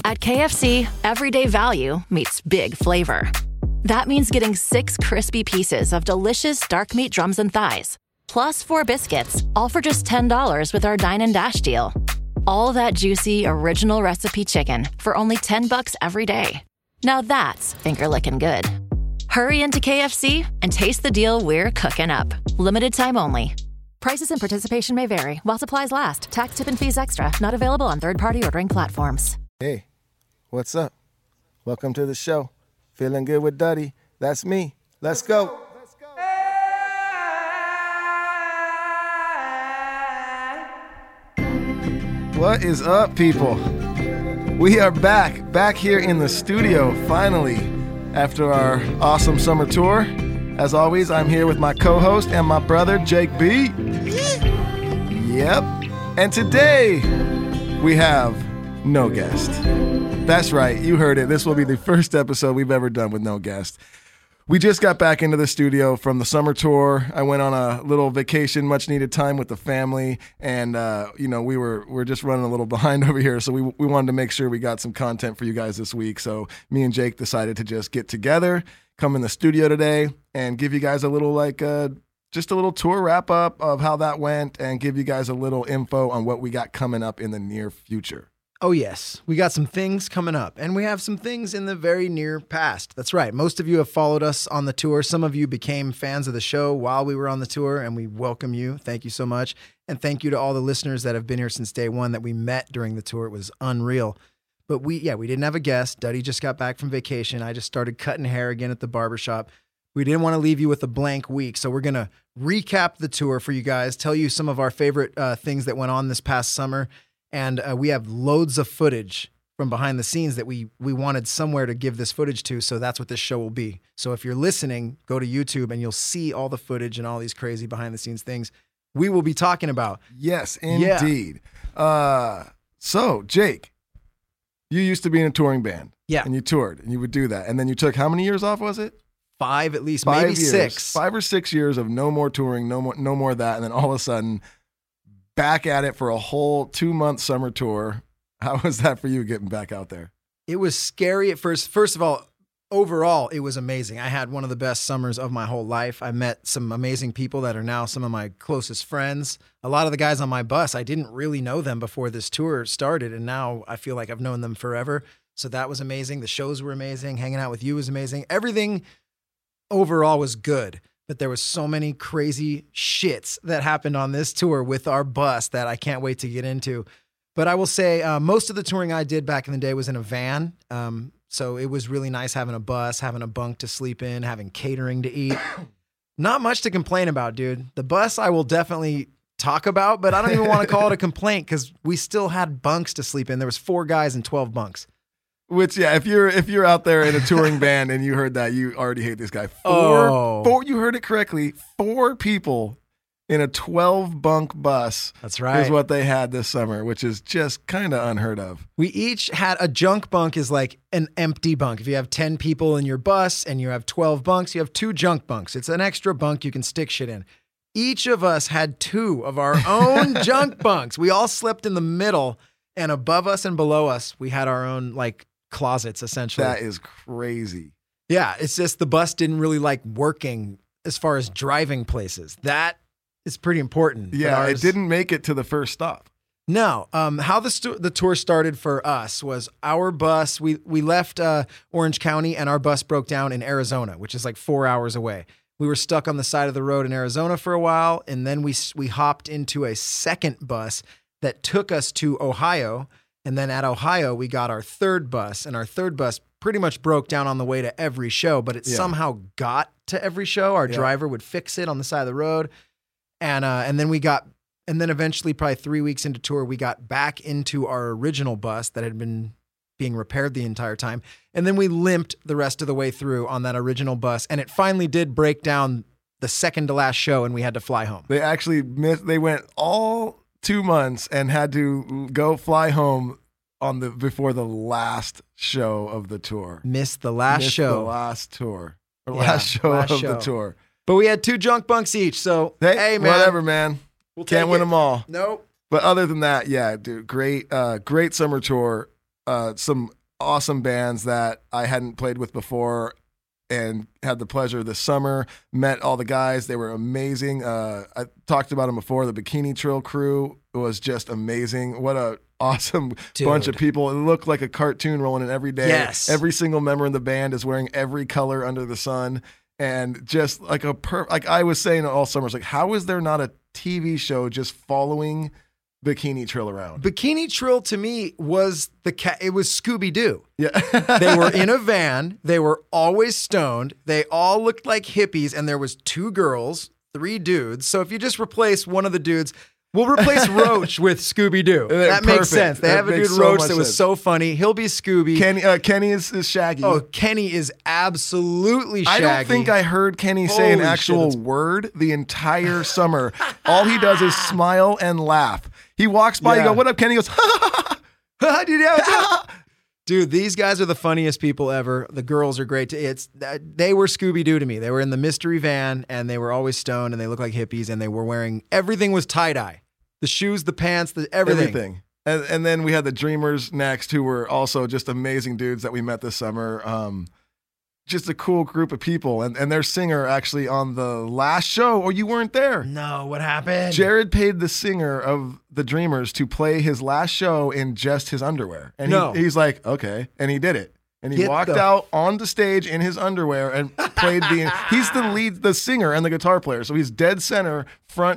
At KFC, everyday value meets big flavor. That means getting 6 crispy pieces of delicious dark meat drums and thighs, plus 4 biscuits, all for just $10 with our Dine and Dash deal. All that juicy, original recipe chicken for only $10 every day. Now that's finger-licking good. Hurry into KFC and taste the deal we're cooking up. Limited time only. Prices and participation may vary while supplies last. Tax, tip, and fees extra. Not available on third-party ordering platforms. Hey, what's up? Welcome to the show. Feeling good with Duddy. That's me. Let's go. What is up, people? We are back here in the studio, finally, after our awesome summer tour. As always, I'm here with my co-host and my brother, Jake B. Yep. And today, we have no guest. That's right, you heard it. This will be the first episode we've ever done with no guest. We just got back into the studio from the summer tour. I went on a little vacation, much needed time with the family, and we're just running a little behind over here, so we wanted to make sure we got some content for you guys this week. So me and Jake decided to just get together, come in the studio today, and give you guys a little just a little tour wrap up of how that went, and give you guys a little info on what we got coming up in the near future. Oh, yes. We got some things coming up, and we have some things in the very near past. That's right. Most of you have followed us on the tour. Some of you became fans of the show while we were on the tour, and we welcome you. Thank you so much. And thank you to all the listeners that have been here since day one that we met during the tour. It was unreal. But we didn't have a guest. Duddy just got back from vacation. I just started cutting hair again at the barbershop. We didn't want to leave you with a blank week, so we're going to recap the tour for you guys, tell you some of our favorite things that went on this past summer. And we have loads of footage from behind the scenes that we wanted somewhere to give this footage to, so that's what this show will be. So if you're listening, go to YouTube and you'll see all the footage and all these crazy behind the scenes things we will be talking about. Yes, indeed. Yeah. So, Jake, you used to be in a touring band. Yeah. And you toured, and you would do that. And then you took how many years off, was it? 5 at least, 5 maybe years. 6. 5 or 6 years of no more touring, no more of that, and then all of a sudden back at it for a whole 2-month summer tour. How was that for you getting back out there? It was scary at first. First of all, overall, it was amazing. I had one of the best summers of my whole life. I met some amazing people that are now some of my closest friends. A lot of the guys on my bus, I didn't really know them before this tour started, and now I feel like I've known them forever. So that was amazing. The shows were amazing. Hanging out with you was amazing. Everything overall was good. But there was so many crazy shits that happened on this tour with our bus that I can't wait to get into. But I will say most of the touring I did back in the day was in a van. So it was really nice having a bus, having a bunk to sleep in, having catering to eat. Not much to complain about, dude. The bus I will definitely talk about, but I don't even want to call it a complaint because we still had bunks to sleep in. There was 4 guys and 12 bunks. Which, yeah, if you're out there in a touring band and you heard that, you already hate this guy. Four, you heard it correctly. 4 people in a 12-bunk bus. That's right. Is what they had this summer, which is just kind of unheard of. We each had a junk bunk is like an empty bunk. If you have 10 people in your bus and you have 12 bunks, you have 2 junk bunks. It's an extra bunk you can stick shit in. Each of us had 2 of our own junk bunks. We all slept in the middle, and above us and below us, we had our own, closets, essentially. That is crazy. Yeah, it's just the bus didn't really like working as far as driving places. That is pretty important. Yeah, it didn't make it to the first stop. No. How the tour started for us was our bus. We left Orange County, and our bus broke down in Arizona, which is like 4 hours away. We were stuck on the side of the road in Arizona for a while, and then we hopped into a second bus that took us to Ohio. And then at Ohio, we got our third bus, and our third bus pretty much broke down on the way to every show, but it somehow got to every show. Our driver would fix it on the side of the road. And then eventually, probably 3 weeks into tour, we got back into our original bus that had been being repaired the entire time. And then we limped the rest of the way through on that original bus. And it finally did break down the second to last show, and we had to fly home. They actually they went all 2 months and had to go fly home before the last show of the tour. Missed the last show. The last tour. Last show of the tour. But we had 2 junk bunks each, so hey man. Whatever, man. Can't win them all. Nope. But other than that, yeah, dude, great summer tour. some awesome bands that I hadn't played with before and had the pleasure this summer. Met all the guys. They were amazing. I talked about them before. The Bikini Trill crew was just amazing. What a awesome bunch of people. It looked like a cartoon rolling in every day. Yes. Every single member in the band is wearing every color under the sun. And just like like I was saying all summer, it's like, how is there not a TV show just following Bikini Trill around? Bikini Trill to me was it was Scooby-Doo. Yeah. They were in a van. They were always stoned. They all looked like hippies, and there was 2 girls, 3 dudes. So if you just replace one of the dudes, we'll replace Roach with Scooby-Doo. That makes sense. They have a dude Roach that was so funny. He'll be Scooby. Kenny is Shaggy. Oh, Kenny is absolutely Shaggy. I don't think I heard Kenny say an actual word the entire summer. All he does is smile and laugh. He walks by, you go, "What up, Kenny?" He goes, "Ha ha ha." Dude, these guys are the funniest people ever. The girls are great. They were Scooby-Doo to me. They were in the mystery van, and they were always stoned, and they looked like hippies, and they were wearing, everything was tie-dye. The shoes, the pants, everything. And then we had the Dreamers next, who were also just amazing dudes that we met this summer. Just a cool group of people. And their singer actually on the last show, you weren't there. No, what happened? Jared paid the singer of the Dreamers to play his last show in just his underwear. And he's like, okay. And he did it. And he walked out on the stage in his underwear and played he's the singer and the guitar player. So he's dead center, front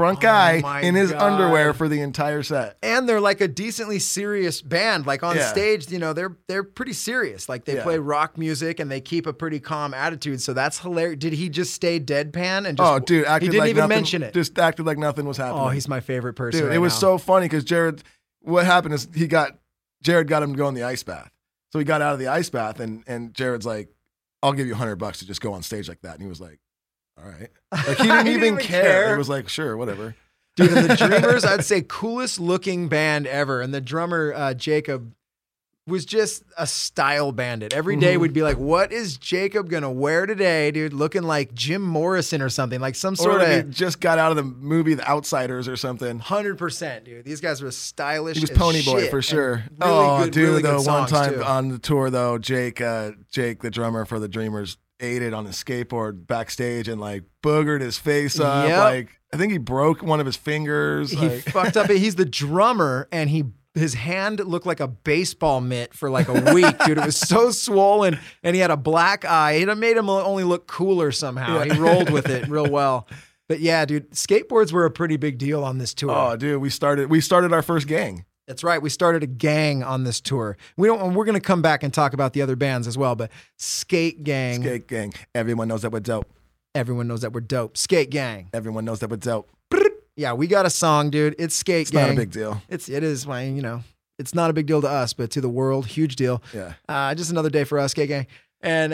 guy in his underwear for the entire set. And they're like a decently serious band. Like on stage, they're pretty serious. Like they play rock music and they keep a pretty calm attitude. So that's hilarious. Did he just stay deadpan and just dude, he didn't even mention it. Just acted like nothing was happening. Oh, he's my favorite person. Dude, it was so funny because what happened is Jared got him to go in the ice bath. So he got out of the ice bath, and Jared's like, "I'll give you $100 to just go on stage like that." And he was like, "All right." Like he didn't even care. He was like, "Sure, whatever." Dude, and the Dreamers, I'd say coolest looking band ever. And the drummer, Jacob, was just a style bandit. Every day we'd be like, what is Jacob going to wear today, dude? Looking like Jim Morrison or something, like some sort of... He just got out of the movie The Outsiders or something. 100%, dude. These guys were stylish. He was Ponyboy for sure. Really good one time too. On the tour, though, Jake, the drummer for the Dreamers, ate it on his skateboard backstage and like boogered his face up. Yep. Like, I think he broke one of his fingers. He fucked up. He's the drummer, and his hand looked like a baseball mitt for like a week, dude. It was so swollen, and he had a black eye. It made him only look cooler somehow. Yeah. He rolled with it real well. But yeah, dude, skateboards were a pretty big deal on this tour. Oh, dude, we started our first gang. That's right. We started a gang on this tour. We're going to come back and talk about the other bands as well, but Skate Gang. Skate Gang. Everyone knows that we're dope. Everyone knows that we're dope. Skate Gang. Everyone knows that we're dope. Yeah, we got a song, dude. It's Skate Gang. It's not a big deal. It is, it's not a big deal to us, but to the world, huge deal. Yeah. Just another day for us, Skate Gang. And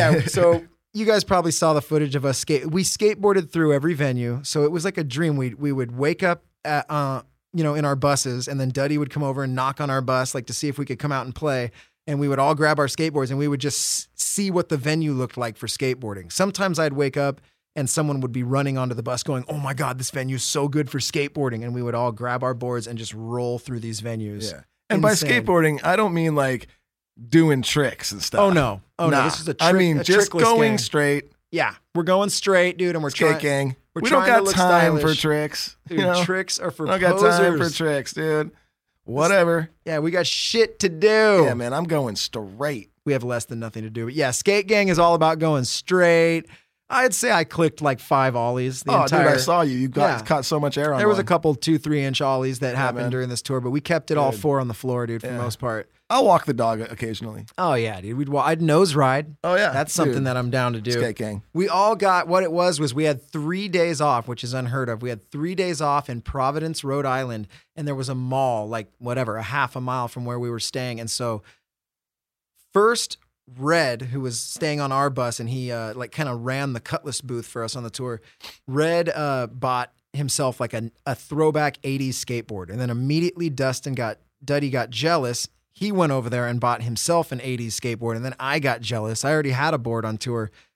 so you guys probably saw the footage of us we skateboarded through every venue. So it was like a dream. We would wake up at, in our buses, and then Duddy would come over and knock on our bus, like to see if we could come out and play. And we would all grab our skateboards and we would just see what the venue looked like for skateboarding. Sometimes I'd wake up and someone would be running onto the bus going, "Oh my God, this venue's so good for skateboarding." And we would all grab our boards and just roll through these venues. Yeah. And insane. By skateboarding, I don't mean like doing tricks and stuff. Oh no. No. This is a trick. I mean, just going gang. Straight. Yeah. We're going straight, dude. And we're Skate gang. We don't got time for tricks. Dude, tricks are for posers. I don't got time for tricks, dude. Whatever. Yeah, we got shit to do. Yeah, man, I'm going straight. We have less than nothing to do. But yeah, Skate Gang is all about going straight. I'd say I clicked like 5 ollies. Dude, I saw you. You caught so much air on There was a couple 2-3 inch ollies that happened during this tour, but we kept it all 4 on the floor, dude, for the most part. I'll walk the dog occasionally. Oh, yeah, dude. I'd nose ride. Oh, yeah. That's something that I'm down to do. Skate Gang. We all got, what it was we had 3 days off, which is unheard of. We had 3 days off in Providence, Rhode Island, and there was a mall, like whatever, a half a mile from where we were staying. And so first, Red, who was staying on our bus, and he kind of ran the Cutlass booth for us on the tour. Red bought himself like a throwback 80s skateboard, and then immediately Duddy got jealous. He went over there and bought himself an 80s skateboard, and then I got jealous. I already had a board on tour.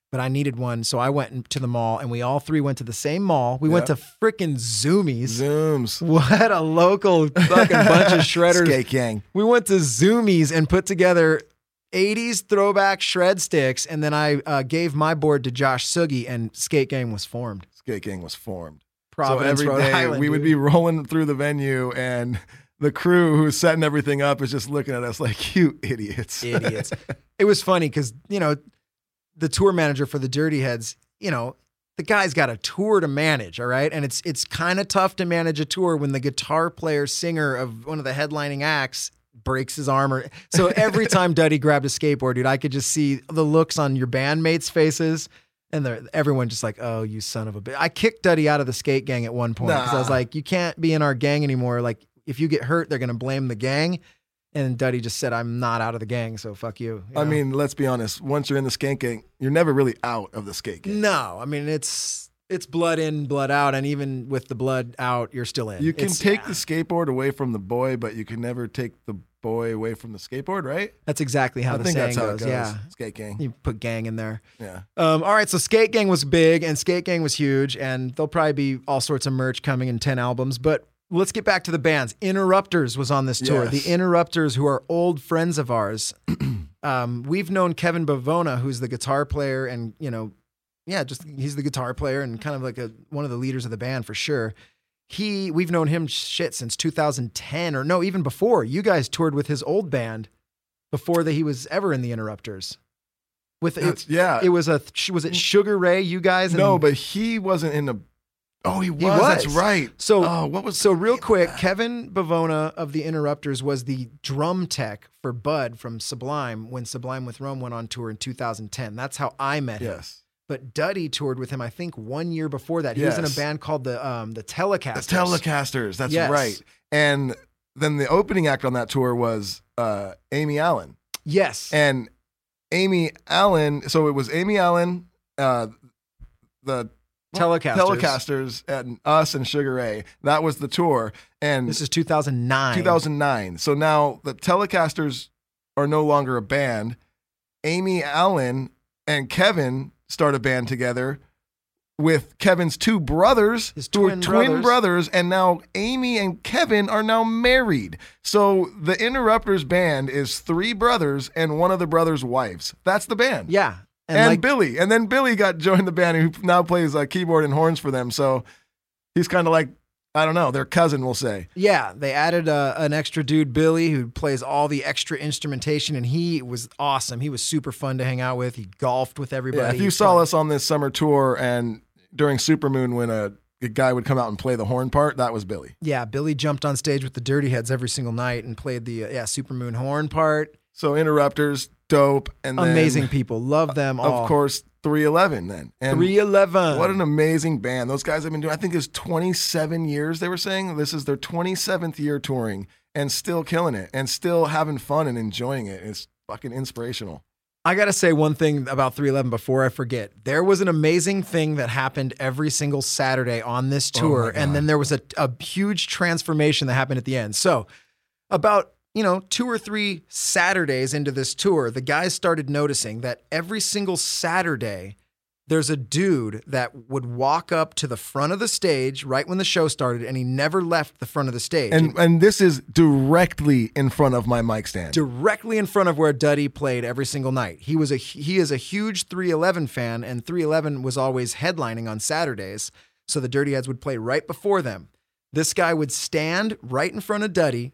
but I needed one. So I went to the mall, and we all three went to the same mall. We went to frickin' Zooms. What a local fucking bunch of shredders. Skate gang. We went to Zoomies and put together 80s throwback shred sticks, and then I gave my board to Josh Sugi, and Skate Gang was formed. Skate gang was formed. Providence, so every Rhode day Island, we would dude. be rolling through the venue, and the crew who's setting everything up is just looking at us like, you idiots. Idiots. It was funny because, the tour manager for the Dirty Heads, the guy's got a tour to manage, all right? And it's kind of tough to manage a tour when the guitar player, singer of one of the headlining acts breaks his arm. So every time Duddy grabbed a skateboard, dude, I could just see the looks on your bandmates' faces. And everyone just like, oh, you son of a bitch. I kicked Duddy out of the skate gang at one point because I was like, you can't be in our gang anymore. Like, if you get hurt, they're going to blame the gang. And Duddy just said, I'm not out of the gang, so fuck you. I mean, let's be honest. Once you're in the skate gang, you're never really out of the skate gang. No, I mean, it's blood in, blood out. And even with the blood out, you're still in. You can take the skateboard away from the boy, but you can never take the boy away from the skateboard, right? That's exactly how I the think saying that's how goes. it goes. Yeah. Skate gang. You put gang in there. Yeah. All right, so Skate Gang was big and Skate Gang was huge, and there'll probably be all sorts of merch coming in 10 albums, but let's get back to the bands. Interrupters was on this tour. Yes. The Interrupters, who are old friends of ours. We've known Kevin Bavona, who's the guitar player, and he's the guitar player and kind of like one of the leaders of the band for sure. We've known him since 2010, or no, even before. You guys toured with his old band before he was ever in the Interrupters. Was it Sugar Ray? You guys? No, but he wasn't in the. Oh, he was. That's right. So real quick, Kevin Bavona of the Interrupters was the drum tech for Bud from Sublime when Sublime with Rome went on tour in 2010. That's how I met him. Yes. But Duddy toured with him, I think, 1 year before that. He was in a band called the Telecasters. The Telecasters. That's right. And then the opening act on that tour was Amy Allen. Yes. And Amy Allen. So it was Amy Allen, the Telecasters, and us and Sugar Ray. That was the tour. And this is 2009. 2009. So now the Telecasters are no longer a band. Amy Allen and Kevin start a band together with Kevin's two brothers, his twin brothers, and now Amy and Kevin are now married. So the Interrupters band is three brothers and one of the brothers' wives. That's the band. Yeah. And Billy. And then Billy joined the band, who now plays keyboard and horns for them. So he's kind of like, I don't know, their cousin, we'll say. Yeah, they added an extra dude, Billy, who plays all the extra instrumentation, and he was awesome. He was super fun to hang out with. He golfed with everybody. Yeah, if you saw us on this summer tour and during Supermoon when a guy would come out and play the horn part, that was Billy. Yeah, Billy jumped on stage with the Dirty Heads every single night and played the Supermoon horn part. So Interrupters, dope. And amazing people. Love them all. Of course, 311 then. And 311. What an amazing band. Those guys have been doing, I think it's 27 years, they were saying. This is their 27th year touring and still killing it and still having fun and enjoying it. It's fucking inspirational. I got to say one thing about 311 before I forget. There was an amazing thing that happened every single Saturday on this tour, and then there was a huge transformation that happened at the end. So about 2 or 3 Saturdays into this tour, the guys started noticing that every single Saturday, there's a dude that would walk up to the front of the stage right when the show started, and he never left the front of the stage. And this is directly in front of my mic stand. Directly in front of where Duddy played every single night. He is a huge 311 fan, and 311 was always headlining on Saturdays, so the Dirty Heads would play right before them. This guy would stand right in front of Duddy,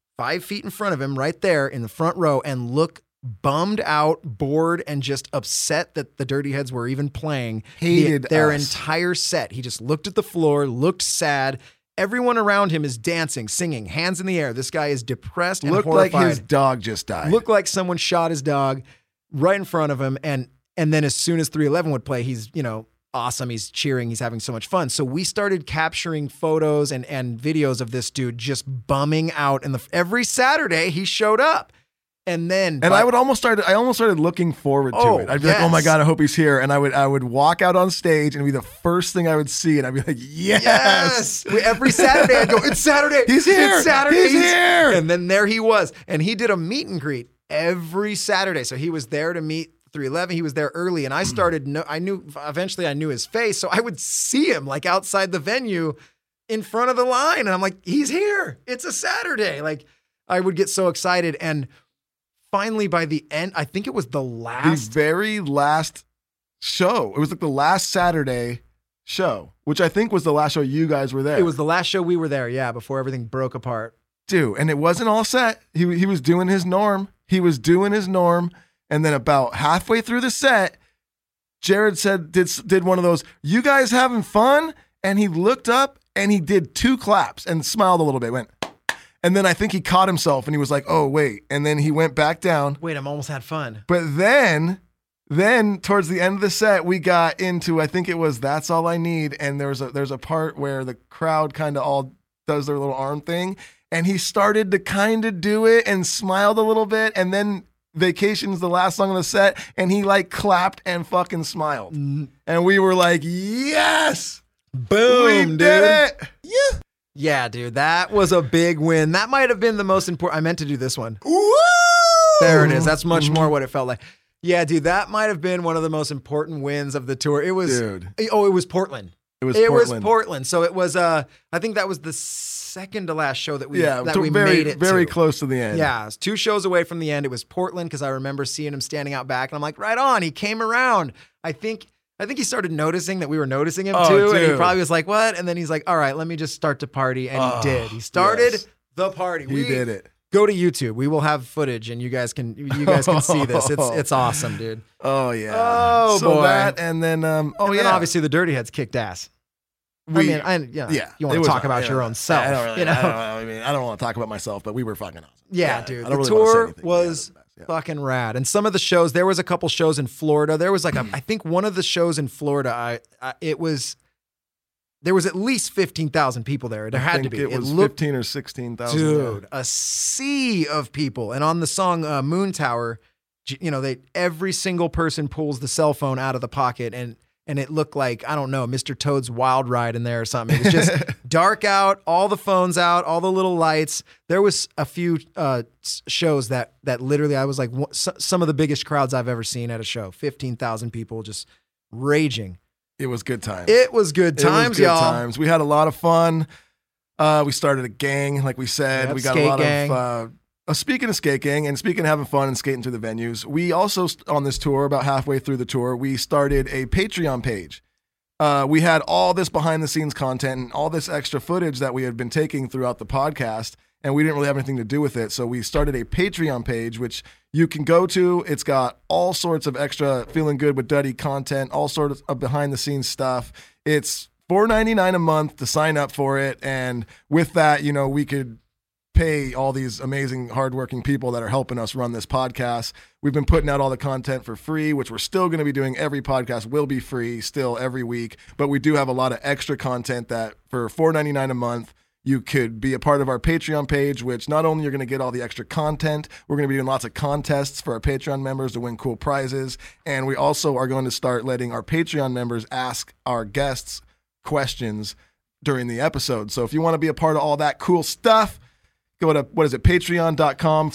5 feet in front of him, right there in the front row, and look bummed out, bored, and just upset that the Dirty Heads were even playing their entire set. He just looked at the floor, looked sad. Everyone around him is dancing, singing, hands in the air. This guy is depressed and horrified. Looked like his dog just died. Looked like someone shot his dog right in front of him. And then as soon as 311 would play, he's, awesome. He's cheering. He's having so much fun. So we started capturing photos and videos of this dude just bumming out. And every Saturday he showed up. I almost started looking forward to it. I'd be like, oh my God, I hope he's here. And I would walk out on stage and it'd be the first thing I would see. And I'd be like, yes. Every Saturday I'd go, it's Saturday. He's here. It's Saturday. He's here. And then there he was. And he did a meet and greet every Saturday. So he was there to meet 311. He was there early, and I started. Eventually I knew his face, so I would see him like outside the venue, in front of the line, and I'm like, he's here. It's a Saturday. Like, I would get so excited, and finally by the end, I think it was the very last show. It was like the last Saturday show, which I think was the last show you guys were there. It was the last show we were there, yeah, before everything broke apart. Dude, and it wasn't all set. He was doing his norm. And then about halfway through the set, Jared did one of those, "You guys having fun?" And he looked up and he did 2 claps and smiled a little bit, went, and then I think he caught himself and he was like, "Oh, wait." And then he went back down. Wait, I'm almost had fun. But then towards the end of the set, we got into, I think it was "That's All I Need." And there's a part where the crowd kind of all does their little arm thing. And he started to kind of do it and smiled a little bit. And then Vacation's the last song of the set. And he like clapped and fucking smiled. And we were like, yes. Boom, we dude. did it. Yeah. Yeah, dude. That was a big win. That might have been the most important. I meant to do this one. Woo! There it is. That's much more what it felt like. Yeah, dude. That might have been one of the most important wins of the tour. It was, it was Portland. It was Portland. So it was, I think that was the second to last show that we made it very close to the end. Yeah, it was 2 shows away from the end. It was Portland because I remember seeing him standing out back, and I'm like, right on. He came around. I think he started noticing that we were noticing him too, dude. and he probably was like, what? And then he's like, all right, let me just start to party, and he did. He started the party. He did it. Go to YouTube. We will have footage, and you guys can see this. It's awesome, dude. Oh yeah. Oh so boy. that, and then then obviously the Dirty Heads kicked ass. You want to talk about your own self. I don't want to talk about myself, but we were fucking awesome. Yeah, dude. The tour was fucking rad. And some of the shows, there was a couple shows in Florida. There was like I think one of the shows in Florida, there was at least 15,000 people there. There had to be. It was 15 or 16,000. Dude, a sea of people. And on the song Moon Tower, every single person pulls the cell phone out of the pocket, and it looked like, I don't know, Mr. Toad's Wild Ride in there or something. It was just dark out, all the phones out, all the little lights. There was a few shows that literally I was like, some of the biggest crowds I've ever seen at a show. 15,000 people just raging. It was good times. It was good times, y'all. We had a lot of fun. We started a gang, like we said. Yep, we got a lot of... speaking of skate gang and speaking of having fun and skating through the venues, we also, on this tour, about halfway through the tour, we started a Patreon page. We had all this behind the scenes content and all this extra footage that we had been taking throughout the podcast, and we didn't really have anything to do with it. So we started a Patreon page, which you can go to. It's got all sorts of extra Feeling Good with Duddy content, all sorts of behind the scenes stuff. It's $4.99 a month to sign up for it. And with that, we could pay all these amazing, hardworking people that are helping us run this podcast. We've been putting out all the content for free, which we're still going to be doing. Every podcast will be free still every week, but we do have a lot of extra content that for $4.99 a month, you could be a part of our Patreon page, which not only you're going to get all the extra content, we're going to be doing lots of contests for our Patreon members to win cool prizes. And we also are going to start letting our Patreon members ask our guests questions during the episode. So if you want to be a part of all that cool stuff, go to, patreon.com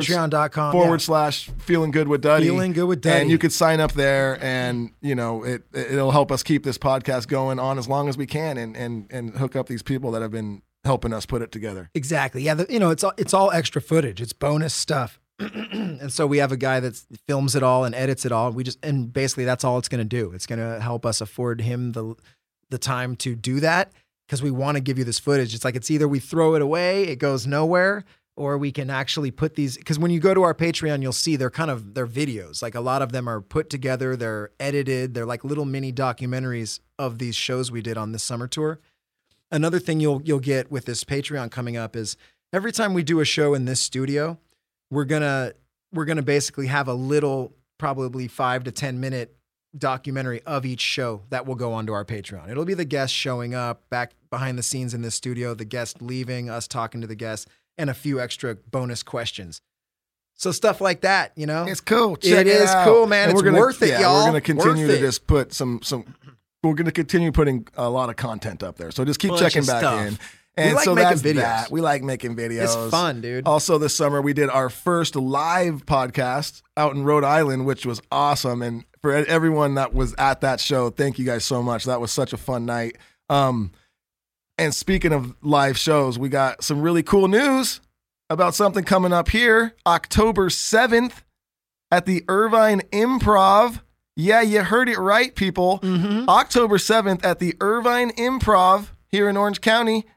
/ Feeling Good with Duddy. Feeling Good with Duddy. And you could sign up there, and it'll help us keep this podcast going on as long as we can, and hook up these people that have been helping us put it together. Exactly. Yeah, it's all extra footage. It's bonus stuff. And so we have a guy that films it all and edits it all. And basically that's all it's going to do. It's going to help us afford him the time to do that, because we want to give you this footage. It's like, it's either we throw it away, it goes nowhere, or we can actually put these, because when you go to our Patreon, you'll see they're videos. Like, a lot of them are put together, they're edited, they're like little mini documentaries of these shows we did on this summer tour. Another thing you'll get with this Patreon coming up is every time we do a show in this studio, we're gonna basically have a little, probably 5 to 10 minute documentary of each show that will go onto our Patreon. It'll be the guests showing up back behind the scenes in this studio, the guest leaving, us talking to the guests, and a few extra bonus questions. So stuff like that, It's cool. It is cool, man. It's worth it, y'all. We're going to continue to just put we're going to continue putting a lot of content up there. So just keep checking back in. And we like so making that's videos. that. We like making videos. It's fun, dude. Also, this summer we did our first live podcast out in Rhode Island, which was awesome. And for everyone that was at that show, thank you guys so much. That was such a fun night. And speaking of live shows, we got some really cool news about something coming up here, October 7th at the Irvine Improv. Yeah, you heard it right, people. Mm-hmm. October 7th at the Irvine Improv here in Orange County.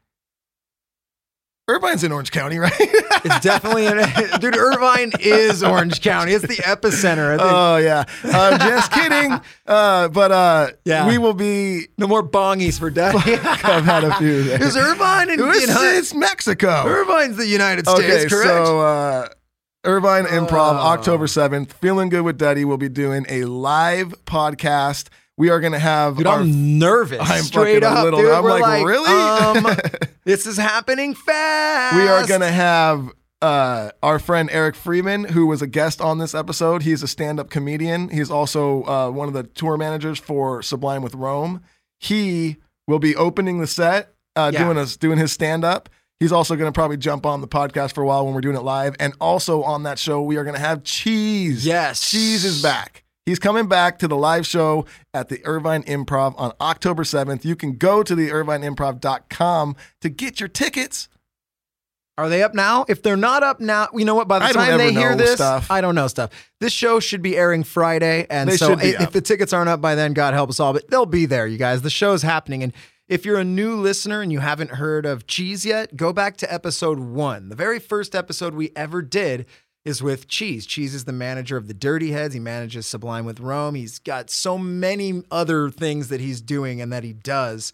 Irvine's in Orange County, right? It's definitely, dude, Irvine is Orange County. It's the epicenter. I think. Oh, yeah. Just kidding. Yeah. We will be... No more bongies for Daddy. I've had a few there. Is Irvine in It's Mexico. Irvine's the United States, Okay, correct? so Irvine Improv, October 7th. Feeling Good with Duddy will be doing a live podcast. We are going to have... Dude, I'm nervous. I'm straight fucking a up, little... dude. I'm We're like, really? This is happening fast. We are going to have our friend Eric Freeman, who was a guest on this episode. He's a stand-up comedian. He's also one of the tour managers for Sublime with Rome. He will be opening the set, doing his stand-up. He's also going to probably jump on the podcast for a while when we're doing it live. And also on that show, we are going to have Cheese. Yes. Cheese is back. He's coming back to the live show at the Irvine Improv on October 7th. You can go to the irvineimprov.com to get your tickets. Are they up now? If they're not up now, you know what? By the I don't time ever they hear know this, stuff. I don't know stuff. This show should be airing Friday. And They so should be if up. the tickets aren't up by then, God help us all. But they'll be there, you guys. The show's happening. And if you're a new listener and you haven't heard of Cheese yet, go back to episode 1. The very first episode we ever did is with Cheese. Cheese is the manager of the Dirty Heads. He manages Sublime with Rome. He's got so many other things that he's doing and that he does.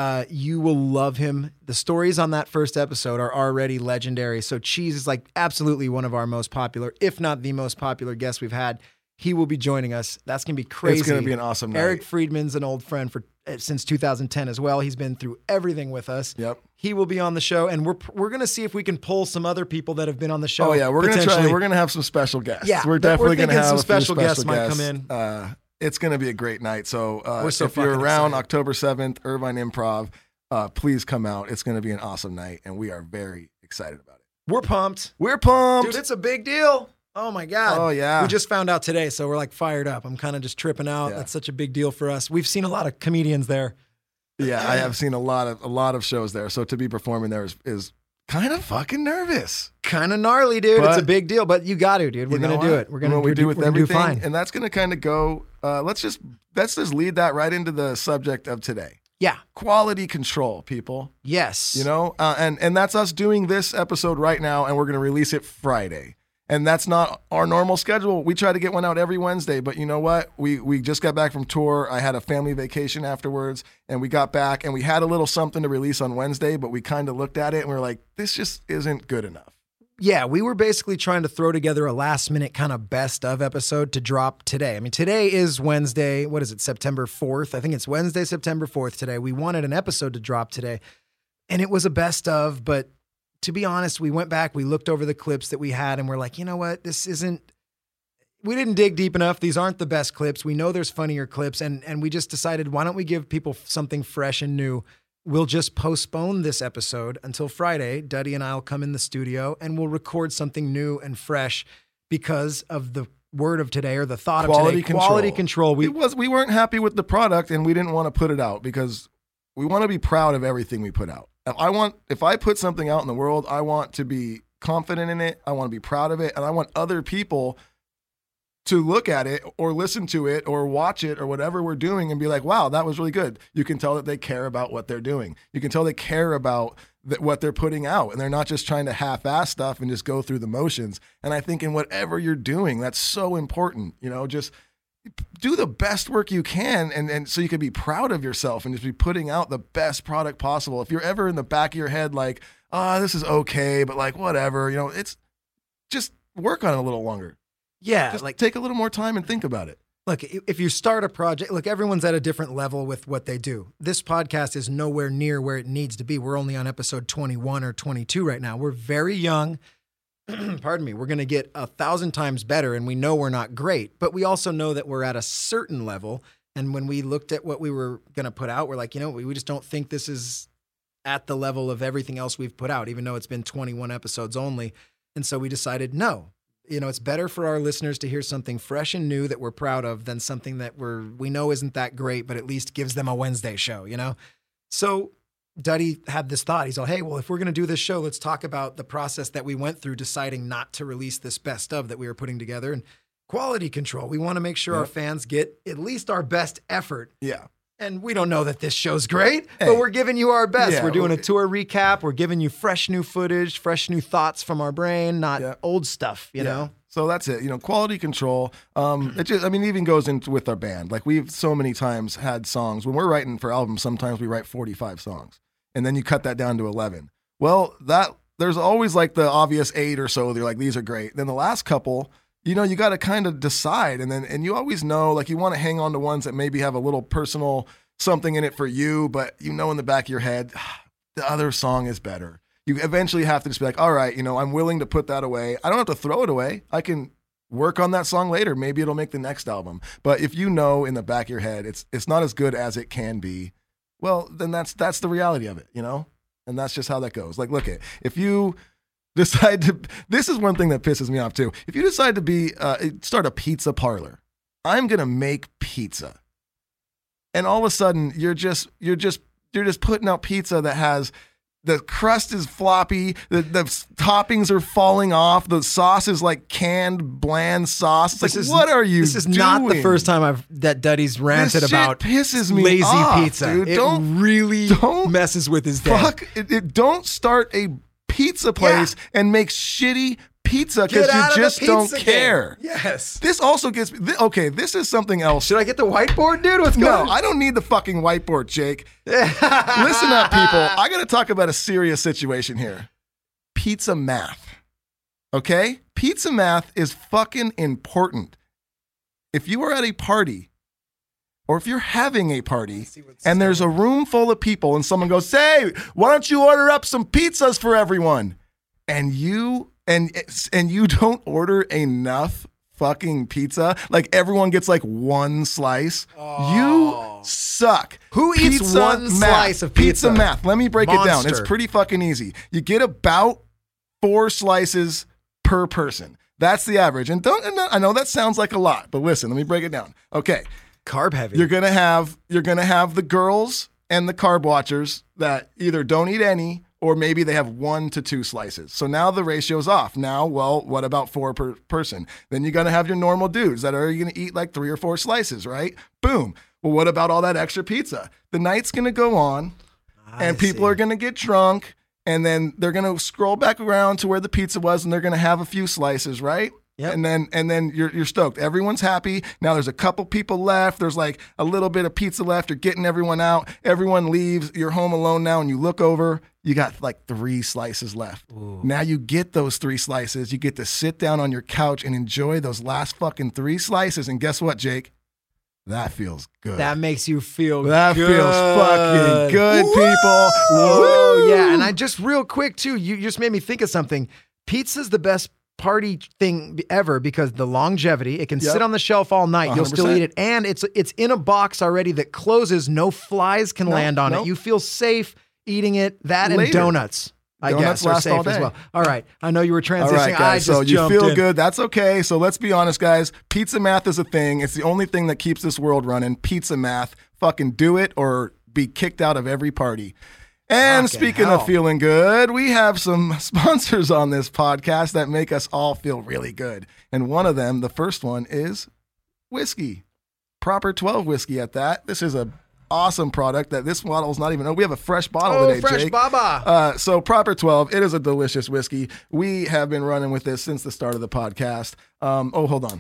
You will love him. The stories on that first episode are already legendary. So Cheese is like absolutely one of our most popular, if not the most popular guests we've had. He will be joining us. That's going to be crazy. It's going to be an awesome night. Eric Friedman's an old friend since 2010 as well. He's been through everything with us. Yep. He will be on the show, and we're going to see if we can pull some other people that have been on the show. Oh yeah, we're going to try. potentially. We're going to have some special guests. Yeah, we're definitely going to thinking have some a few special guests might come in. It's going to be a great night. So, We're so if you're fucking around excited. October 7th, Irvine Improv, please come out. It's going to be an awesome night, and we are very excited about it. We're pumped. We're pumped. Dude, it's a big deal. Oh my God. Oh, yeah. We just found out today, so we're like fired up. I'm kind of just tripping out. Yeah. That's such a big deal for us. We've seen a lot of comedians there. Yeah, I have seen a lot of shows there. So to be performing there is kind of fucking nervous. Kind of gnarly, dude. But- it's a big deal, but you got to, dude. We're You know going to do what? it. We're You know going what we do with do everything, fine. and that's going to kind of go. Let's just lead that right into the subject of today. Yeah. Quality control, people. Yes. You know, and that's us doing this episode right now, and we're going to release it Friday. And that's not our normal schedule. We try to get one out every Wednesday, but you know what? We just got back from tour. I had a family vacation afterwards, and we got back, and we had a little something to release on Wednesday, but we kind of looked at it, and we were like, this just isn't good enough. Yeah, we were basically trying to throw together a last minute kind of best of episode to drop today. I mean, today is Wednesday. What is it? September 4th. I think it's Wednesday, September 4th today. We wanted an episode to drop today, and it was a best of, but to be honest, we went back, we looked over the clips that we had, and we're like, you know what? We didn't dig deep enough. These aren't the best clips. We know there's funnier clips, and we just decided, why don't we give people something fresh and new? We'll just postpone this episode until Friday. Duddy and I'll come in the studio, and we'll record something new and fresh because of the word of today, or the thought of today. Quality control. We weren't happy with the product, and we didn't want to put it out because we want to be proud of everything we put out. If I put something out in the world, I want to be confident in it. I want to be proud of it. And I want other people to look at it or listen to it or watch it or whatever we're doing and be like, wow, that was really good. You can tell that they care about what they're doing. You can tell they care about what they're putting out, and they're not just trying to half-ass stuff and just go through the motions. And I think in whatever you're doing, that's so important. You know, just do the best work you can, and so you can be proud of yourself and just be putting out the best product possible. If you're ever in the back of your head like, this is okay, but like whatever, you know, it's just work on it a little longer. Yeah, Just take a little more time and think about it. Look, if you start a project, look, everyone's at a different level with what they do. This podcast is nowhere near where it needs to be. We're only on episode 21 or 22 right now. We're very young. Pardon me. We're going to get 1,000 times better, and we know we're not great, but we also know that we're at a certain level. And when we looked at what we were going to put out, we're like, you know, we just don't think this is at the level of everything else we've put out, even though it's been 21 episodes only. And so we decided, no, it's better for our listeners to hear something fresh and new that we're proud of than something that we know isn't that great, but at least gives them a Wednesday show, So Duddy had this thought. He's like, hey, well, if we're going to do this show, let's talk about the process that we went through deciding not to release this best of that we were putting together. And quality control. We want to make sure our fans get at least our best effort. Yeah. And we don't know that this show's great, but we're giving you our best. Yeah, we're doing a tour recap. We're giving you fresh new footage, fresh new thoughts from our brain, not old stuff, you know? So that's it. Quality control. It even goes into with our band. Like we've so many times had songs. When we're writing for albums, sometimes we write 45 songs. And then you cut that down to 11. Well, there's always like the obvious 8 or so. They're like, these are great. Then the last couple, you got to kind of decide. And you always know, like you want to hang on to ones that maybe have a little personal something in it for you, but in the back of your head, the other song is better. You eventually have to just be like, all right, I'm willing to put that away. I don't have to throw it away. I can work on that song later. Maybe it'll make the next album. But if in the back of your head, it's not as good as it can be, well, then that's the reality of it, And that's just how that goes. Like, look, if you decide to, this is one thing that pisses me off too. If you decide to start a pizza parlor, I'm going to make pizza. And all of a sudden you're just putting out pizza that has, the crust is floppy, the toppings are falling off, the sauce is like canned bland sauce. It's like, what are you doing? This is not the first time that Duddy's ranted about pisses me lazy off, pizza. Dude. Don't messes with his day. Don't start a pizza place and make shitty pizza because you just don't care. Yes. This also gets me. Okay, this is something else. Should I get the whiteboard, dude? What's going on? No, I don't need the fucking whiteboard, Jake. Listen up, people. I got to talk about a serious situation here. Pizza math. Okay? Pizza math is fucking important. If you are at a party, or if you're having a party, and there's a room full of people, and someone goes, "Hey, why don't you order up some pizzas for everyone?" And you don't order enough fucking pizza, like everyone gets like one slice. You suck. Who eats one slice of pizza? Pizza math. Let me break it down. It's pretty fucking easy. You get about 4 slices per person. That's the average. And I know that sounds like a lot, but listen, let me break it down. Okay. Carb heavy. You're gonna have the girls and the carb watchers that either don't eat any, or maybe they have 1 to 2 slices. So now the ratio's off. Now, well, what about 4 per person? Then you're going to have your normal dudes that are going to eat like 3 or 4 slices, right? Boom. Well, what about all that extra pizza? The night's going to go on, and people are going to get drunk, and then they're going to scroll back around to where the pizza was, and they're going to have a few slices, right? Yep. And then you're stoked. Everyone's happy. Now there's a couple people left. There's like a little bit of pizza left. You're getting everyone out. Everyone leaves. You're home alone now, and you look over. You got like 3 slices left. Ooh. Now you get those 3 slices. You get to sit down on your couch and enjoy those last fucking 3 slices. And guess what, Jake? That feels good. That makes you feel good. That feels fucking good, people. Woo! Yeah, and I just real quick too, you just made me think of something. Pizza's the best party thing ever because the longevity, it can sit on the shelf all night. 100%. You'll still eat it. And it's in a box already that closes. No flies can land on it. You feel safe eating it. That and donuts. I guess are safe as well. All right. I know you were transitioning. All right, guys. So you feel good. That's okay. So let's be honest, guys. Pizza math is a thing. It's the only thing that keeps this world running. Pizza math. Fucking do it or be kicked out of every party. And speaking of feeling good, we have some sponsors on this podcast that make us all feel really good. And one of them, the first one, is whiskey. Proper 12 whiskey at that. This is a awesome product that this bottle is not even. We have a fresh bottle today, fresh Jake. Baba. So Proper 12, it is a delicious whiskey. We have been running with this since the start of the podcast. Hold on.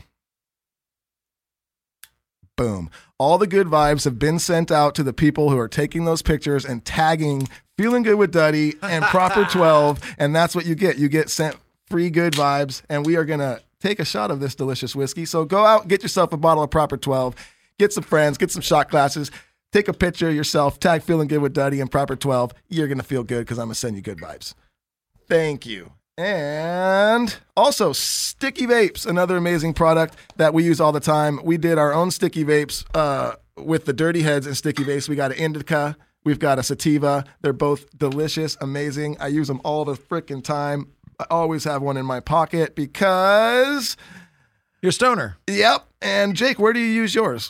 Boom. All the good vibes have been sent out to the people who are taking those pictures and tagging Feeling Good with Duddy and Proper 12. And that's what you get. You get sent free good vibes. And we are going to take a shot of this delicious whiskey. So go out, get yourself a bottle of Proper 12, get some friends, get some shot glasses, take a picture of yourself, tag Feeling Good with Duddy and Proper 12. You're going to feel good because I'm going to send you good vibes. Thank you. And also Sticky Vapes, another amazing product that we use all the time. We did our own Sticky Vapes with the Dirty Heads and Sticky Vapes. We got an indica, We've got a sativa. They're both delicious, amazing. I use them all the frickin' time. I always have one in my pocket because... You're a stoner. Yep. And Jake, where do you use yours?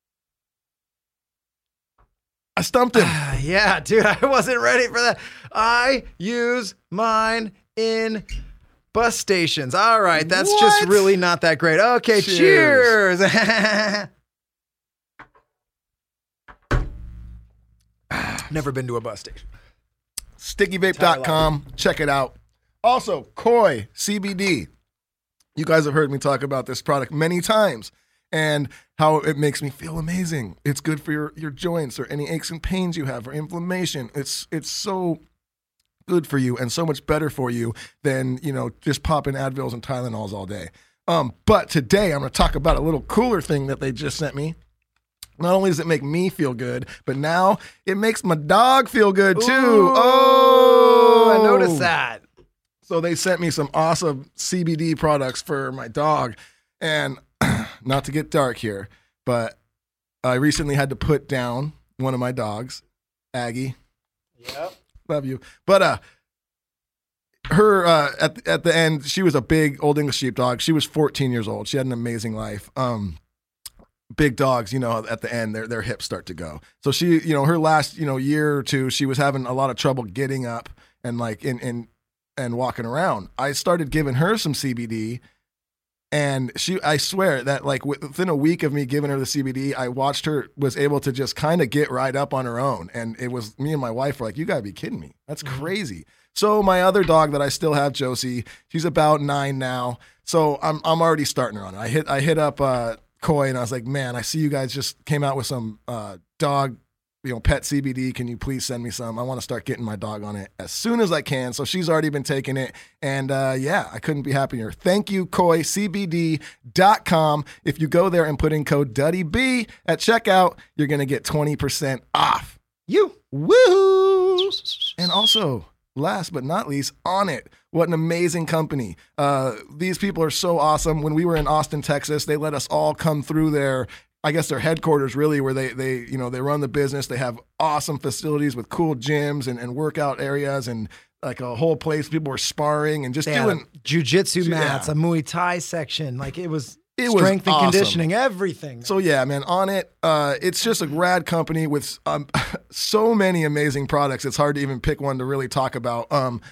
I stumped him. Yeah, dude, I wasn't ready for that. I use mine in bus stations. All right, that's just really not that great. Okay, cheers. Never been to a bus station. StickyVape.com. Check it out. Also, Koi CBD. You guys have heard me talk about this product many times and how it makes me feel amazing. It's good for your joints or any aches and pains you have or inflammation. It's so good for you and so much better for you than, just popping Advils and Tylenols all day. But today I'm going to talk about a little cooler thing that they just sent me. Not only does it make me feel good, but now it makes my dog feel good too. Ooh, oh, I noticed that. So they sent me some awesome CBD products for my dog. And not to get dark here, but I recently had to put down one of my dogs, Aggie. Yep. Love you. But her at the end, she was a big Old English sheepdog. She was 14 years old. She had an amazing life. Big dogs, at the end, their hips start to go. So she, her last, year or two, she was having a lot of trouble getting up and and walking around. I started giving her some CBD, and I swear that within a week of me giving her the CBD, I watched her was able to just kind of get right up on her own. And it was me and my wife were like, you gotta be kidding me. That's crazy. So my other dog that I still have, Josie, she's about 9 now. So I'm already starting her on it. I hit up Koi and I was like, man, I see you guys just came out with some dog pet CBD. Can you please send me some? I want to start getting my dog on it as soon as I can. So she's already been taking it. And I couldn't be happier. Thank you, KoiCBD.com. If you go there and put in code DuddyB at checkout, you're going to get 20% off. Woohoo! And also, last but not least, Onnit. What an amazing company. These people are so awesome. When we were in Austin, Texas, they let us all come through their headquarters really, where they run the business. They have awesome facilities with cool gyms and workout areas and like a whole place. People were sparring and just doing jujitsu mats, a Muay Thai section. It was strength and awesome. Conditioning, everything. So yeah, man, Onnit, it's just a rad company with so many amazing products. It's hard to even pick one to really talk about.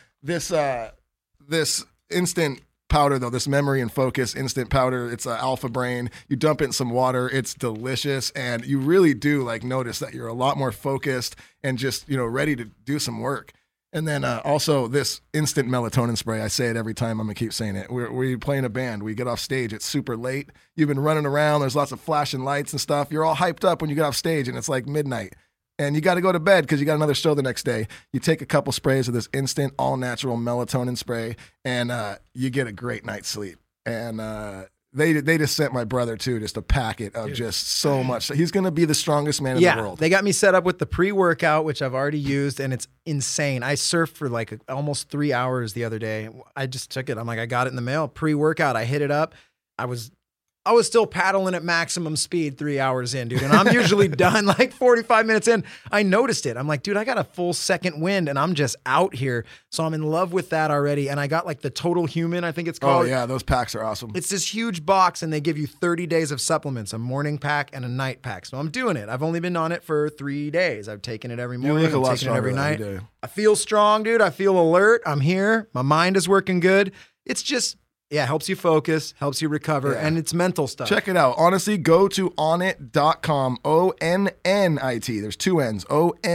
This instant powder though, this memory and focus instant powder, it's Alpha Brain. You dump it in some water, it's delicious, and you really do notice that you're a lot more focused and just ready to do some work. And then also this instant melatonin spray. I say it every time. I'm gonna keep saying it. We're playing a band. We get off stage. It's super late. You've been running around. There's lots of flashing lights and stuff. You're all hyped up when you get off stage, and it's like midnight. And you got to go to bed because you got another show the next day. You take a couple sprays of this instant, all-natural melatonin spray, and you get a great night's sleep. And they just sent my brother, too, just a packet of just so much. He's going to be the strongest man in the world. They got me set up with the pre-workout, which I've already used, and it's insane. I surfed for almost 3 hours the other day. I just took it. I'm like, I got it in the mail. Pre-workout. I hit it up. I was still paddling at maximum speed 3 hours in, dude. And I'm usually done 45 minutes in. I noticed it. I'm like, dude, I got a full second wind and I'm just out here. So I'm in love with that already. And I got the Total Human, I think it's called. Oh yeah, those packs are awesome. It's this huge box and they give you 30 days of supplements, a morning pack and a night pack. So I'm doing it. I've only been on it for 3 days. I've taken it every morning. You look a lot taking it every night. Every day. I feel strong, dude. I feel alert. I'm here. My mind is working good. It's just... helps you focus, helps you recover, and it's mental stuff. Check it out. Honestly, go to onnit.com, O-N-N-I-T. There's 2 N's,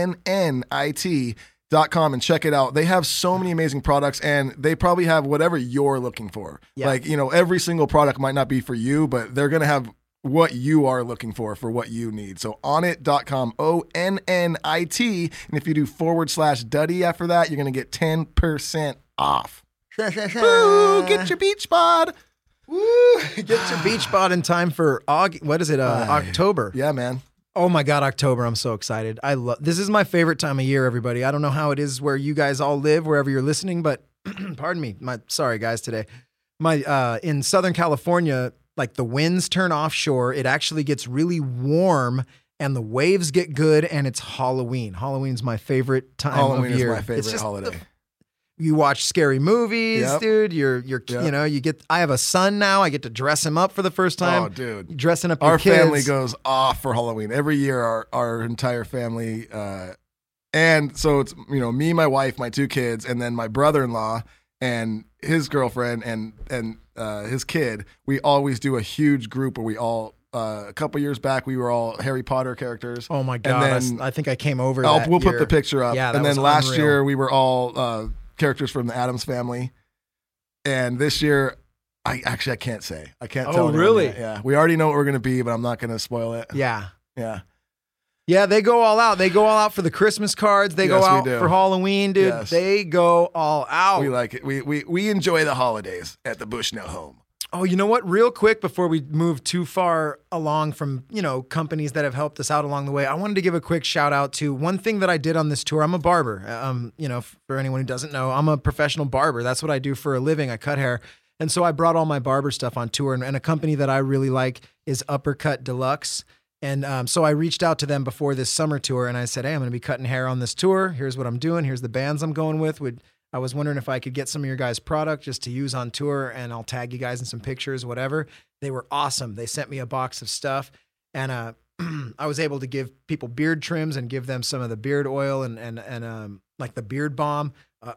O-N-N-I-T.com, and check it out. They have so many amazing products, and they probably have whatever you're looking for. Yeah. Every single product might not be for you, but they're going to have what you are looking for what you need. So onnit.com, O-N-N-I-T, and if you do /Duddy after that, you're going to get 10% off. Woo, get your beach bod. Woo, get your beach bod in time for October. Yeah, man. Oh my God, October. I'm so excited. This is my favorite time of year, everybody. I don't know how it is where you guys all live, wherever you're listening, but pardon me. Sorry guys today. In Southern California, the winds turn offshore. It actually gets really warm and the waves get good, and it's Halloween. Halloween's my favorite time Halloween of year. is my favorite holiday. You watch scary movies, Yep. dude. You know, I have a son now. I get to dress him up for the first time. Oh, dude. Dressing up your Our kids. family goes off for Halloween. Every year, our entire family, and so it's, you know, me, my wife, my 2 kids, and then my brother-in-law and his girlfriend and his kid. We always do a huge group where we all, a couple years back, we were all Harry Potter characters. Oh my God. And then, I think I came over we'll that put year. the picture up. Yeah, that and then was last unreal. year, we were all characters from the Addams Family. And this year, I can't say. I can't tell. Oh, anyone really? yet. Yeah. We already know what we're going to be, but I'm not going to spoil it. Yeah. Yeah. Yeah, they go all out. They go all out for the Christmas cards. They Yes, go we out do. for Halloween, dude. Yes. They go all out. We like it. We enjoy the holidays at the Bushnell home. Oh, you know what? Real quick, before we move too far along from, you know, companies that have helped us out along the way, I wanted to give a quick shout out to one thing that I did on this tour. I'm a barber. You know, for anyone who doesn't know, I'm a professional barber. That's what I do for a living. I cut hair. And so I brought all my barber stuff on tour, and a company that I really like is Uppercut Deluxe. And so I reached out to them before this summer tour, and I said, hey, I'm going to be cutting hair on this tour. Here's what I'm doing. Here's the bands I'm going with. I was wondering if I could get some of your guys' product just to use on tour, and I'll tag you guys in some pictures, whatever. They were awesome. They sent me a box of stuff, and I was able to give people beard trims and give them some of the beard oil and like the beard balm.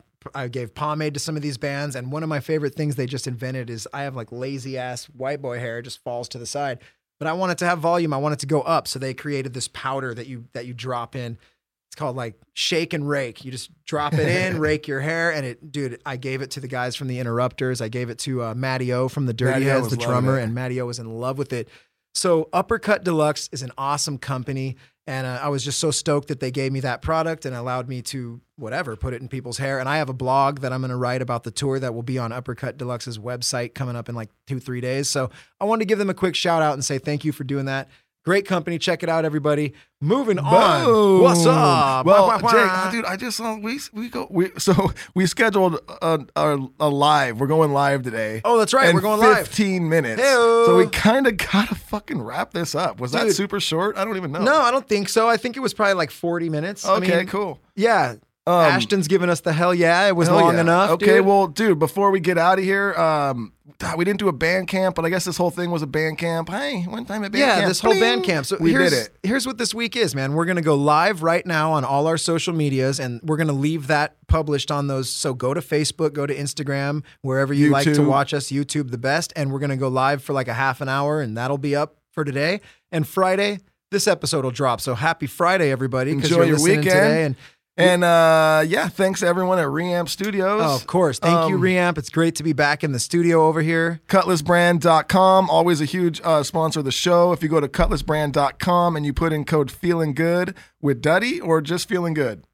I gave pomade to some of these bands, and one of my favorite things they just invented is I have like lazy ass white boy hair, it just falls to the side. But I want it to have volume. I want it to go up. So they created this powder that you drop in. It's called like shake and rake. You just drop it in, rake your hair, and dude, I gave it to the guys from the Interrupters. I gave it to Matty O from the Dirty Heads, the drummer, and Matty O was in love with it. So Uppercut Deluxe is an awesome company, and I was just so stoked that they gave me that product and allowed me to put it in people's hair. And I have a blog that I'm going to write about the tour that will be on Uppercut Deluxe's website coming up in like 2-3 days. So I wanted to give them a quick shout out and say thank you for doing that. Great company. Check it out, everybody. Moving on. Boom. What's up? Well, Wah, wah, wah. Jake, dude, I just saw we scheduled a live. We're going live today. Oh, that's right. In We're going live. 15 minutes. Hey-o. So we kind of gotta fucking wrap this up. Was that Dude. super short? I don't even know. No, I don't think so. I think it was probably like 40 minutes. Okay, I mean, cool. Yeah. Ashton's giving us the hell yeah. It was Hell long yeah. enough. Okay, dude. well, dude, before we get out of here, we didn't do a band camp, but I guess this whole thing was a band camp. Hey, one time at band camp. Yeah, this whole Bling. band camp. So we did it. Here's what this week is, man. We're going to go live right now on all our social medias, and we're going to leave that published on those. So go to Facebook, go to Instagram, wherever you like to YouTube. watch us, YouTube the best. And we're going to go live for like a half an hour, and that'll be up for today. And Friday, this episode will drop. So happy Friday, everybody. 'Cause Enjoy you're your listening weekend. today. And yeah, thanks to everyone at Reamp Studios. Oh, of course. Thank you, Reamp. It's great to be back in the studio over here. Cutlassbrand.com, always a huge sponsor of the show. If you go to cutlassbrand.com and you put in code Feeling Good with Duddy or just Feeling Good.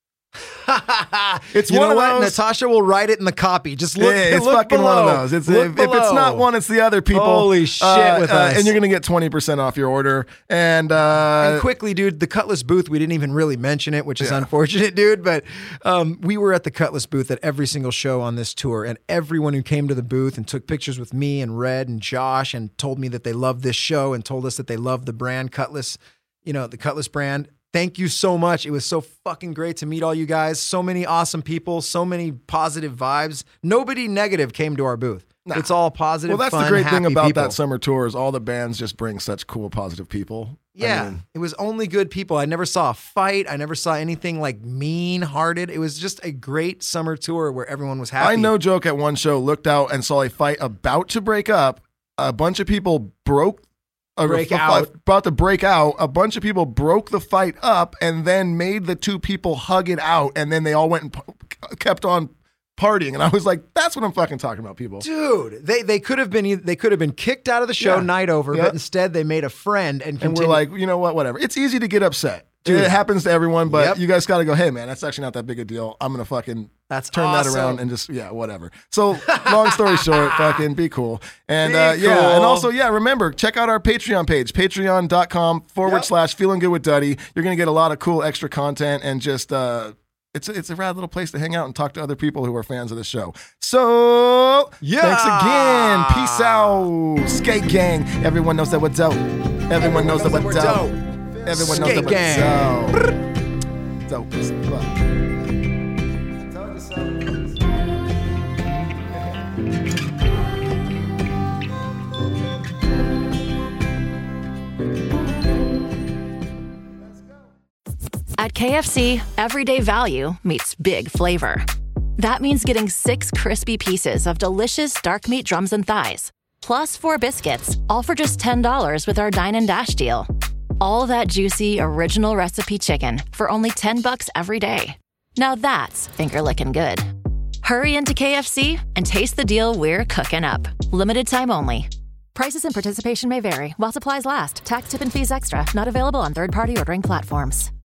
It's You one know of what? those. Natasha will write it in the copy. Just look. Yeah, it's look fucking below. one of those. Look If it's not below. one, it's the other people. Holy shit with us. And you're going to get 20% off your order. And Quickly, dude, the Cutlass booth, we didn't even really mention it, which is Yeah. unfortunate, dude. But we were at the Cutlass booth at every single show on this tour. And everyone who came to the booth and took pictures with me and Red and Josh and told me that they loved this show and told us that they loved the brand Cutlass, you know, the Cutlass brand. Thank you so much. It was so fucking great to meet all you guys. So many awesome people, so many positive vibes. Nobody negative came to our booth. Nah. It's all positive, well, that's fun, the great thing happy about people. that summer tour is all the bands just bring such cool, positive people. Yeah, I mean, it was only good people. I never saw a fight. I never saw anything like mean-hearted. It was just a great summer tour where everyone was happy. I no joke at one show looked out and saw a fight about to break up. A bunch of people about to break out. A bunch of people broke the fight up and then made the two people hug it out, and then they all went and kept on partying. And I was like, that's what I'm fucking talking about, people. Dude, they could have been kicked out of the show Yeah. night over, Yep. but instead they made a friend and And continued. we're like, you know what, whatever. It's easy to get upset. Dude. It happens to everyone, but Yep. you guys got to go, hey, man, that's actually not that big a deal. I'm going to fucking That's turn that awesome. around and just, whatever. So long story short, fucking be cool. And Be cool. and also, remember, check out our Patreon page, patreon.com/Feeling Good with Duddy. You're going to get a lot of cool extra content and just, it's a rad little place to hang out and talk to other people who are fans of the show. So, thanks again. Peace out. Skate gang. Everyone knows that we're dope. Everyone knows that we're dope. Everyone knows Skate that. gang. Dope as fuck. I told you so. At KFC, everyday value meets big flavor. That means getting 6 crispy pieces of delicious dark meat drums and thighs, plus 4 biscuits, all for just $10 with our Dine and Dash deal. All that juicy, original recipe chicken for only $10 every day. Now that's finger-licking good. Hurry into KFC and taste the deal we're cooking up. Limited time only. Prices and participation may vary while supplies last. Tax, tip, and fees extra. Not available on third-party ordering platforms.